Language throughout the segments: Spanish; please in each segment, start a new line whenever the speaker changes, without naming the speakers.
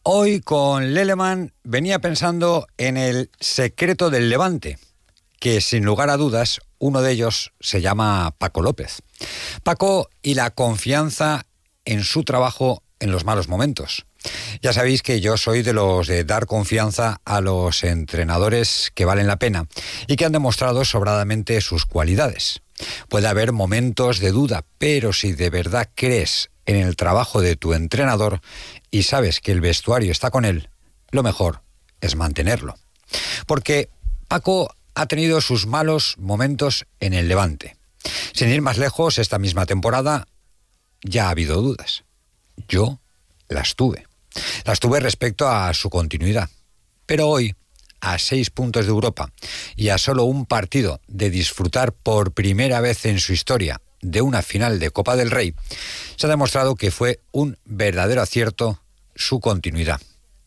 Hoy con Leleman venía pensando en el secreto del Levante, que sin lugar a dudas uno de ellos se llama Paco López. Paco y la confianza en su trabajo en los malos momentos. Ya sabéis que yo soy de los de dar confianza a los entrenadores que valen la pena y que han demostrado sobradamente sus cualidades. Puede haber momentos de duda, pero si de verdad crees en el trabajo de tu entrenador y sabes que el vestuario está con él, lo mejor es mantenerlo. Porque Paco ha tenido sus malos momentos en el Levante. Sin ir más lejos, esta misma temporada ya ha habido dudas. Yo las tuve. Las tuve respecto a su continuidad. Pero hoy, a 6 puntos de Europa y a solo un partido de disfrutar por primera vez en su historia de una final de Copa del Rey, se ha demostrado que fue un verdadero acierto su continuidad.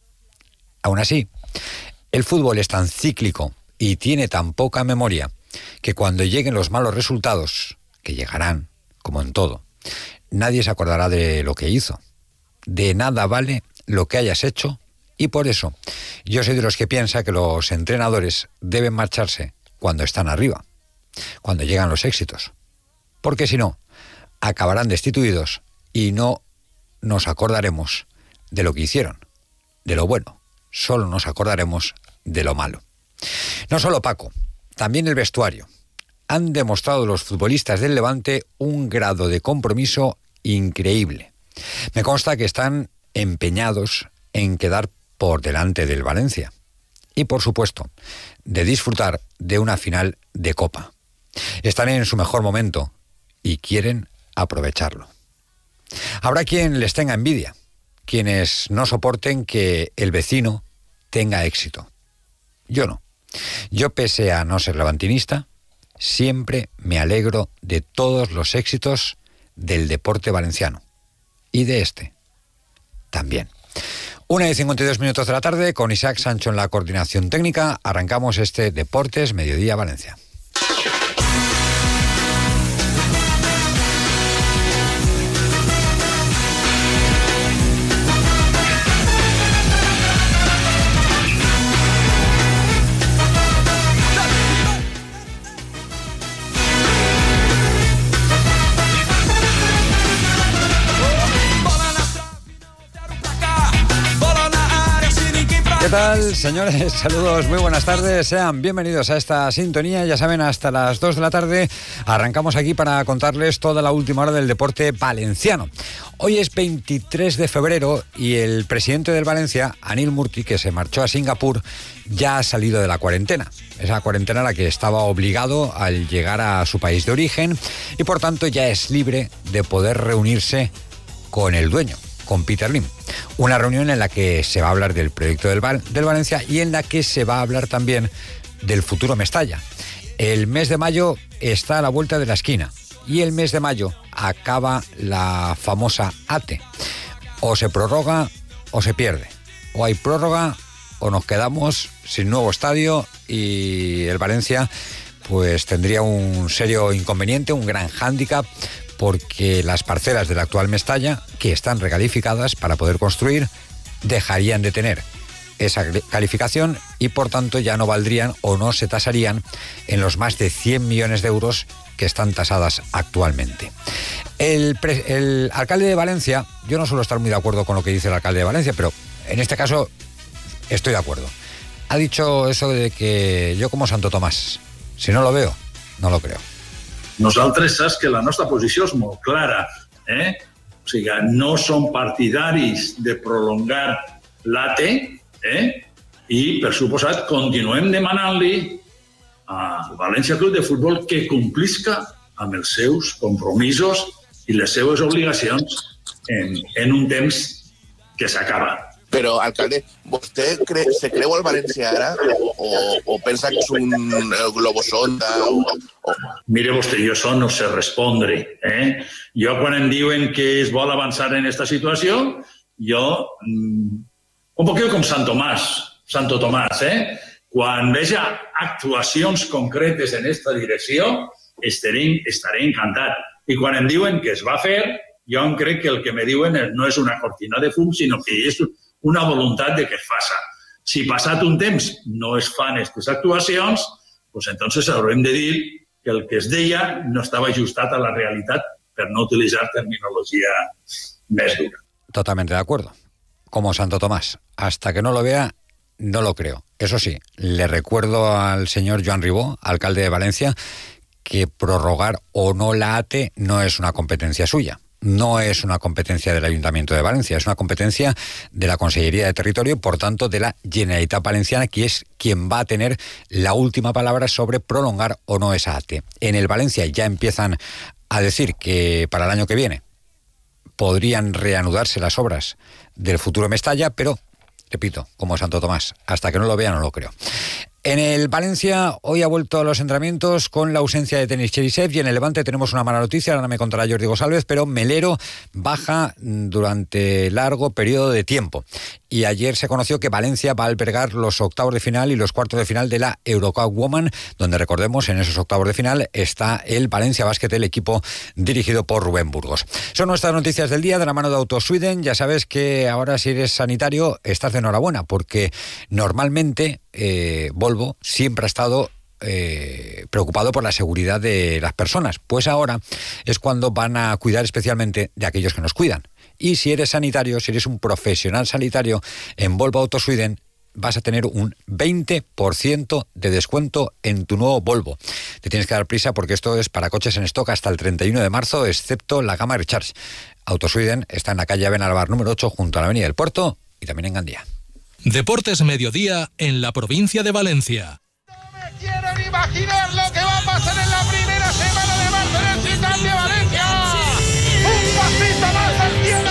Aún así, el fútbol es tan cíclico y tiene tan poca memoria que cuando lleguen los malos resultados, que llegarán, como en todo, nadie se acordará de lo que hizo. De nada vale lo que hayas hecho y por eso yo soy de los que piensa que los entrenadores deben marcharse cuando están arriba, cuando llegan los éxitos. Porque si no, acabarán destituidos y no nos acordaremos de lo que hicieron, de lo bueno. Solo nos acordaremos de lo malo. No solo Paco, también el vestuario. Han demostrado los futbolistas del Levante un grado de compromiso increíble. Me consta que están empeñados en quedar por delante del Valencia. Y por supuesto, de disfrutar de una final de Copa. Están en su mejor momento y quieren aprovecharlo. Habrá quien les tenga envidia, quienes no soporten que el vecino tenga éxito. Yo no. Yo, pese a no ser levantinista, siempre me alegro de todos los éxitos del deporte valenciano. Y de este también. 1:52 de la tarde, con Isaac Sancho en la coordinación técnica, arrancamos este Deportes Mediodía Valencia. ¿Qué tal, señores? Saludos, muy buenas tardes. Sean bienvenidos a esta sintonía. Ya saben, hasta las 2 de la tarde arrancamos aquí para contarles toda la última hora del deporte valenciano. Hoy es 23 de febrero y el presidente del Valencia, Anil Murti, que se marchó a Singapur, ya ha salido de la cuarentena. Esa cuarentena a la que estaba obligado al llegar a su país de origen y por tanto ya es libre de poder reunirse con el dueño, con Peter Lim. Una reunión en la que se va a hablar del proyecto del Valencia y en la que se va a hablar también del futuro Mestalla. El mes de mayo está a la vuelta de la esquina y el mes de mayo acaba la famosa ATE. O se prorroga o se pierde. O hay prórroga o nos quedamos sin nuevo estadio y el Valencia pues tendría un serio inconveniente, un gran hándicap, porque las parcelas del actual Mestalla, que están recalificadas para poder construir, dejarían de tener esa calificación y por tanto ya no valdrían o no se tasarían en los más de 100 millones de euros que están tasadas actualmente. El alcalde de Valencia, yo no suelo estar muy de acuerdo con lo que dice el alcalde de Valencia, pero en este caso estoy de acuerdo. Ha dicho eso de que yo como Santo Tomás, si no lo veo, no lo creo.
Nosaltres saps que la nostra posició és molt clara, O sigui, no som partidaris de prolongar l'ATE, i, per suposat, continuem demanant-li al València Club de Futbol que complisca amb els seus compromisos i les seves obligacions en un temps que s'acaba.
Però, alcalde, vostè se creu el València ara o pensa que és un globosonda?
Mire vostè, jo això no sé respondre. Jo, quan em diuen que es vol avançar en aquesta situació, jo, un poquet com Santo Tomàs, quan veja actuacions concretes en aquesta direcció, estaré encantat. I quan em diuen que es va fer, jo crec que el que me diuen no és una cortina de fum, sinó que és una voluntat de que es faça. Si passat un temps no es fan aquestes actuacions, pues entonces haurem de dir que el que es deia no estava ajustat a la realitat, per no utilitzar terminologia més dura.
Totalmente de acuerdo. Como Santo Tomás, hasta que no lo vea, no lo creo. Eso sí, le recuerdo al señor Joan Ribó, alcalde de Valencia, que prorrogar o no la ATE no es una competencia suya. No es una competencia del Ayuntamiento de Valencia, es una competencia de la Consellería de Territorio y, por tanto, de la Generalitat Valenciana, que es quien va a tener la última palabra sobre prolongar o no esa ATE. En el Valencia ya empiezan a decir que para el año que viene podrían reanudarse las obras del futuro Mestalla, pero, repito, como Santo Tomás, hasta que no lo vea no lo creo. En el Valencia hoy ha vuelto a los entrenamientos con la ausencia de Denis Cherisev, y en el Levante tenemos una mala noticia, ahora me contará Jordi González, pero Melero baja durante largo periodo de tiempo. Y ayer se conoció que Valencia va a albergar los octavos de final y los cuartos de final de la Eurocup Women, donde, recordemos, en esos octavos de final está el Valencia Basket, el equipo dirigido por Rubén Burgos. Son nuestras noticias del día de la mano de Autosweden. Ya sabes que ahora, si eres sanitario, estás de enhorabuena, porque normalmente Volvo siempre ha estado preocupado por la seguridad de las personas. Pues ahora es cuando van a cuidar especialmente de aquellos que nos cuidan. Y si eres sanitario, si eres un profesional sanitario, en Volvo Autosweden vas a tener un 20% de descuento en tu nuevo Volvo. Te tienes que dar prisa porque esto es para coches en stock hasta el 31 de marzo, excepto la gama Recharge. Autosweden está en la calle Benalbar número 8, junto a la Avenida del Puerto, y también en Gandía.
Deportes Mediodía en la provincia de Valencia.
No me quiero ni imaginar lo que va a pasar en la primera semana de marzo en el Ciutat de Valencia. ¡Un pasito más al cielo!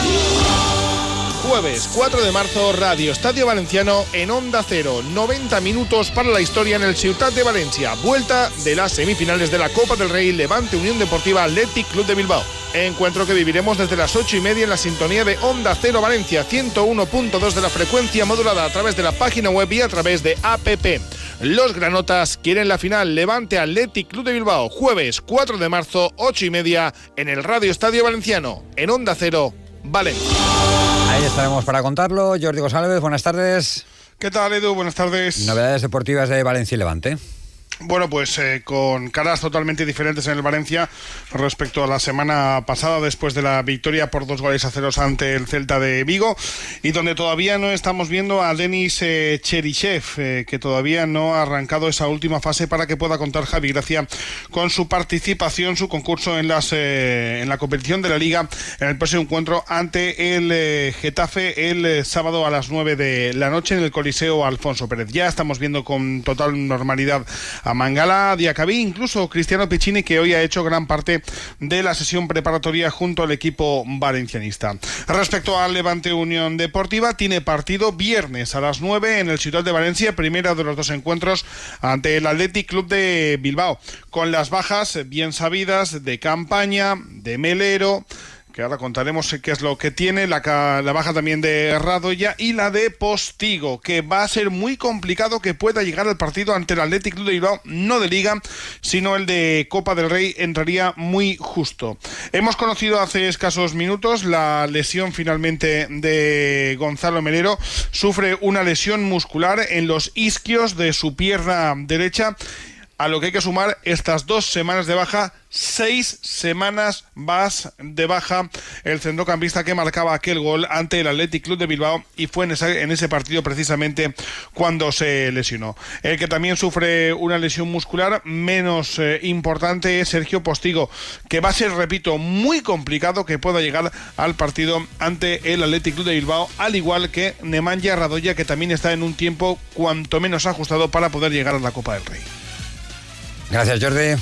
Jueves 4 de marzo, Radio Estadio Valenciano en Onda Cero. 90 minutos para la historia en el Ciutat de Valencia. Vuelta de las semifinales de la Copa del Rey, Levante Unión Deportiva Athletic Club de Bilbao. Encuentro que viviremos desde las 8:30 en la sintonía de Onda Cero Valencia, 101.2 de la frecuencia modulada, a través de la página web y a través de APP. Los granotas quieren la final. Levante Athletic Club de Bilbao, jueves 4 de marzo, 8:30 en el Radio Estadio Valenciano, en Onda Cero Valencia.
Ahí estaremos para contarlo. Jordi González, buenas tardes.
¿Qué tal, Edu? Buenas tardes.
Novedades deportivas de Valencia y Levante.
Bueno, pues con caras totalmente diferentes en el Valencia respecto a la semana pasada, después de la victoria por 2-0 ante el Celta de Vigo, y donde todavía no estamos viendo a Denis Cherisev, que todavía no ha arrancado esa última fase para que pueda contar Javi Gracia con su participación, su concurso en la competición de la Liga en el próximo encuentro ante el Getafe el sábado a las 9 de la noche en el Coliseo Alfonso Pérez. Ya estamos viendo con total normalidad a Mangala, a Diacabí, incluso Cristiano Piccini, que hoy ha hecho gran parte de la sesión preparatoria junto al equipo valencianista. Respecto al Levante Unión Deportiva, tiene partido viernes a las 9 en el Ciutat de Valencia, primero de los dos encuentros ante el Athletic Club de Bilbao, con las bajas bien sabidas de Campaña, de Melero, que ahora contaremos qué es lo que tiene, la baja también de Radoya y la de Postigo, que va a ser muy complicado que pueda llegar al partido ante el Athletic Club de Bilbao, no de Liga, sino el de Copa del Rey, entraría muy justo. Hemos conocido hace escasos minutos la lesión finalmente de Gonzalo Melero. Sufre una lesión muscular en los isquios de su pierna derecha, a lo que hay que sumar estas 2 semanas de baja, 6 semanas más de baja el centrocampista que marcaba aquel gol ante el Athletic Club de Bilbao, y fue en ese partido precisamente cuando se lesionó. El que también sufre una lesión muscular menos importante es Sergio Postigo, que va a ser, repito, muy complicado que pueda llegar al partido ante el Athletic Club de Bilbao, al igual que Nemanja Radoya, que también está en un tiempo cuanto menos ajustado para poder llegar a la Copa del Rey.
Gracias, Jordi.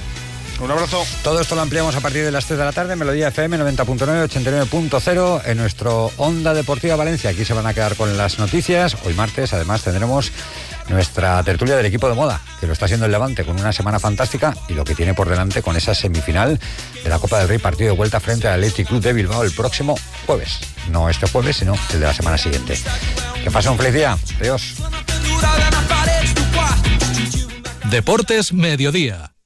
Un abrazo.
Todo esto lo ampliamos a partir de las 3 de la tarde, Melodía FM 90.9, 89.0, en nuestro Onda Deportiva Valencia. Aquí se van a quedar con las noticias. Hoy martes, además, tendremos nuestra tertulia del equipo de moda, que lo está haciendo el Levante con una semana fantástica y lo que tiene por delante con esa semifinal de la Copa del Rey, partido de vuelta frente al Athletic Club de Bilbao el próximo jueves. No este jueves, sino el de la semana siguiente. Que pase un feliz día. Adiós.
Deportes Mediodía.